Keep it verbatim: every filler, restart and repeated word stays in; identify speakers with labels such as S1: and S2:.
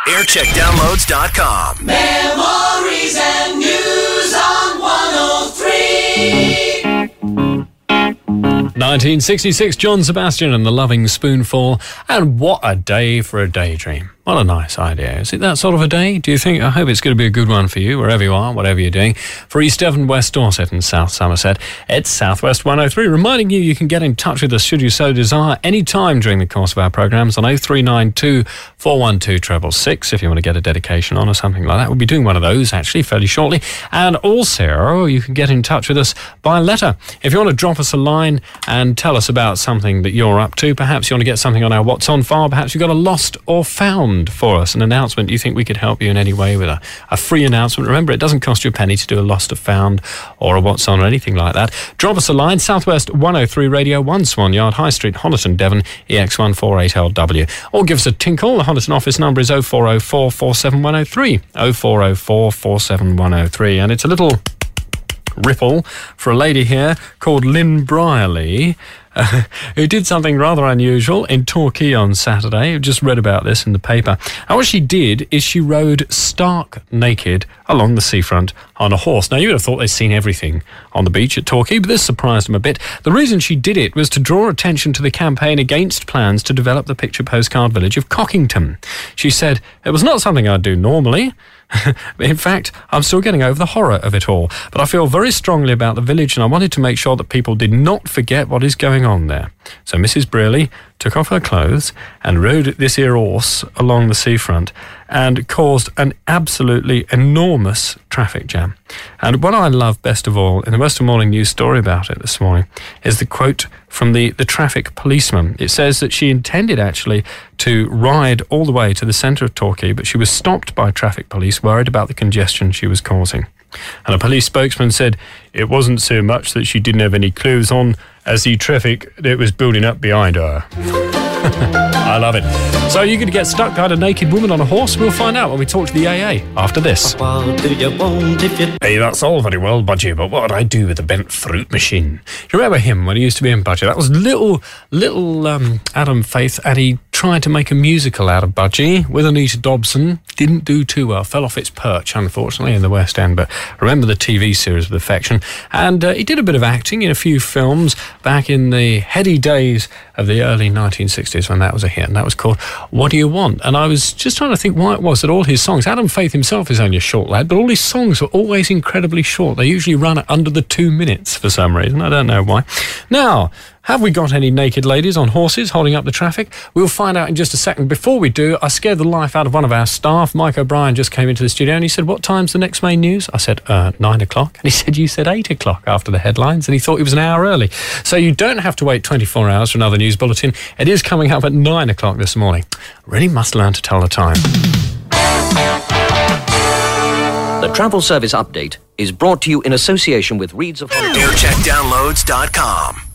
S1: aircheck downloads dot com.
S2: Memories and news on one oh three.
S3: nineteen sixty-six, John Sebastian and the Loving Spoonful. And what a day for a daydream. What a nice idea. Is it that sort of a day? Do you think? I hope it's going to be a good one for you, wherever you are, whatever you're doing. For East Devon, West Dorset and South Somerset, it's Southwest one oh three, reminding you you can get in touch with us should you so desire any time during the course of our programmes on oh three nine two, four one two, six six six if you want to get a dedication on or something like that. We'll be doing one of those, actually, fairly shortly. And also, you can get in touch with us by letter. If you want to drop us a line and tell us about something that you're up to, perhaps you want to get something on our What's On file, perhaps you've got a lost or found for us, an announcement you think we could help you in any way with, a, a free announcement. Remember, it doesn't cost you a penny to do a lost or found or a What's On or anything like that. Drop us a line, Southwest one oh three Radio, one Swan Yard, High Street, Honiton, Devon, E X one four eight L W. Or give us a tinkle. The Honiton office number is oh four oh four, four seven one oh three, oh four oh four, four seven one oh three. And it's a little ripple for a lady here called Lynn Brierley, uh, who did something rather unusual in Torquay on Saturday. I've just read about this in the paper. And what she did is she rode stark naked along the seafront on a horse. Now, you would have thought they'd seen everything on the beach at Torquay, but this surprised them a bit. The reason she did it was to draw attention to the campaign against plans to develop the picture postcard village of Cockington. She said, "It was not something I'd do normally. In fact, I'm still getting over the horror of it all. But I feel very strongly about the village and I wanted to make sure that people did not forget what is going on there." So Missus Brearley took off her clothes and rode this here horse along the seafront and caused an absolutely enormous traffic jam. And what I love best of all in the Western Morning News story about it this morning is the quote from the, the traffic policeman. It says that she intended actually to ride all the way to the centre of Torquay, but she was stopped by traffic police worried about the congestion she was causing. And a police spokesman said it wasn't so much that she didn't have any clothes on as the traffic that was building up behind her. I love it. So you're going to get stuck behind a naked woman on a horse? We'll find out when we talk to the A A after this.
S2: What do you want if you...
S3: Hey, that's all very well, Budgie, but what would I do with the bent fruit machine? Do you remember him when he used to be in Budgie? That was little, little um, Adam Faith, and he tried to make a musical out of Budgie with Anita Dobson. Didn't do too well. Fell off its perch, unfortunately, in the West End. But I remember the T V series with affection. And uh, he did a bit of acting in a few films back in the heady days of the early nineteen sixties when that was a hit. And that was called What Do You Want? And I was just trying to think why it was that all his songs, Adam Faith himself is only a short lad, but all his songs were always incredibly short. They usually run at under the two minutes for some reason. I don't know why. Now, have we got any naked ladies on horses holding up the traffic? We'll find out in just a second. Before we do, I scared the life out of one of our staff. Mike O'Brien just came into the studio and he said, "What time's the next main news?" I said, uh, nine o'clock. And he said, "You said eight o'clock after the headlines." And he thought it was an hour early. So you don't have to wait twenty-four hours for another news bulletin. It is coming up at nine o'clock this morning. Really must learn to tell the time.
S4: The Travel Service Update is brought to you in association with Reeds of Hollywood.
S1: aircheck downloads dot com.